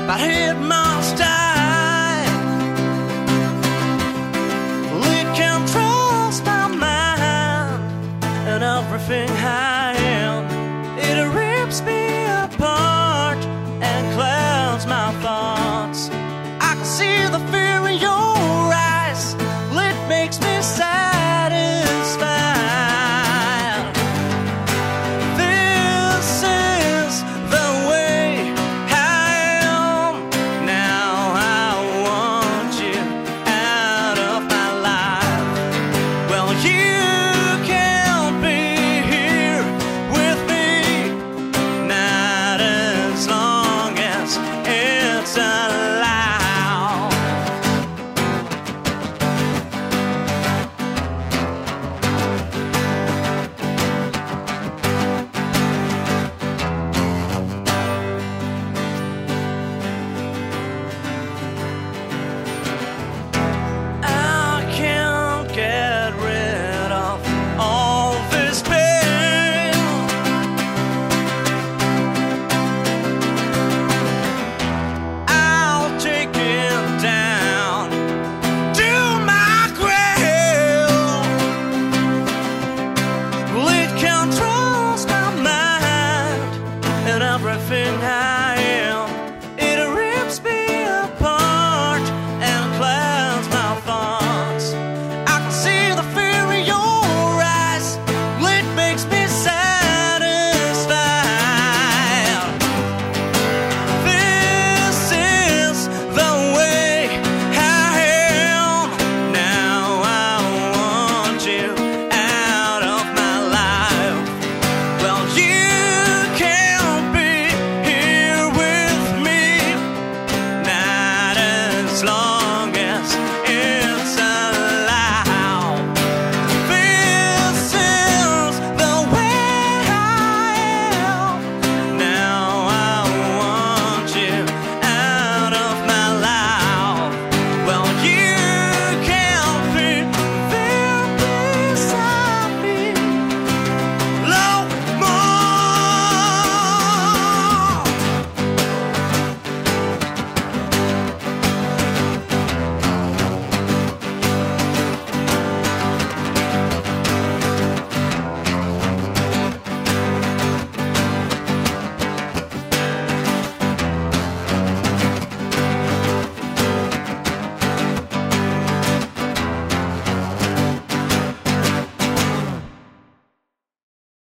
but it must die. It controls my mind and everything I am. It rips me apart and clouds my thoughts. I can see the fear in your eyes. It makes me satisfied. This is the way I am. Now I want you out of my life. Well, you can't be here with me, not as long as it's allowed. I can't get rid of all this pain. I'll take it down to my grave. It controls my mind and everything I